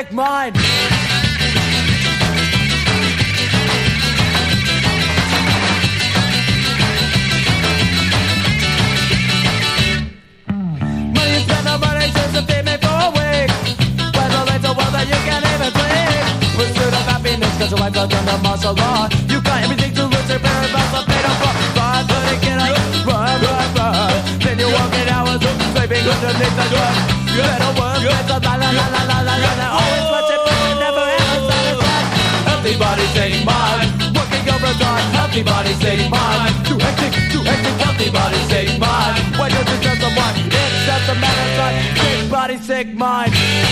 sick mind. Money spent on money just to feed me for a week. Whether it's a world that you can't even blink. Pursuit of happiness, cause your life got under martial law. You got everything to lose, your parents about the paid off. Run, but it can't run, run, run. Then you're walking hours, sleeping underneath the door. You better work, it's a la la la la la la la. Always watching, but we never ever satisfied. Healthy body, sane mind. Working overtime, healthy body, sane mind. Too hectic, healthy body, sane mind. Why don't you just someone? It's just a matter of time. Sick body, sick mind.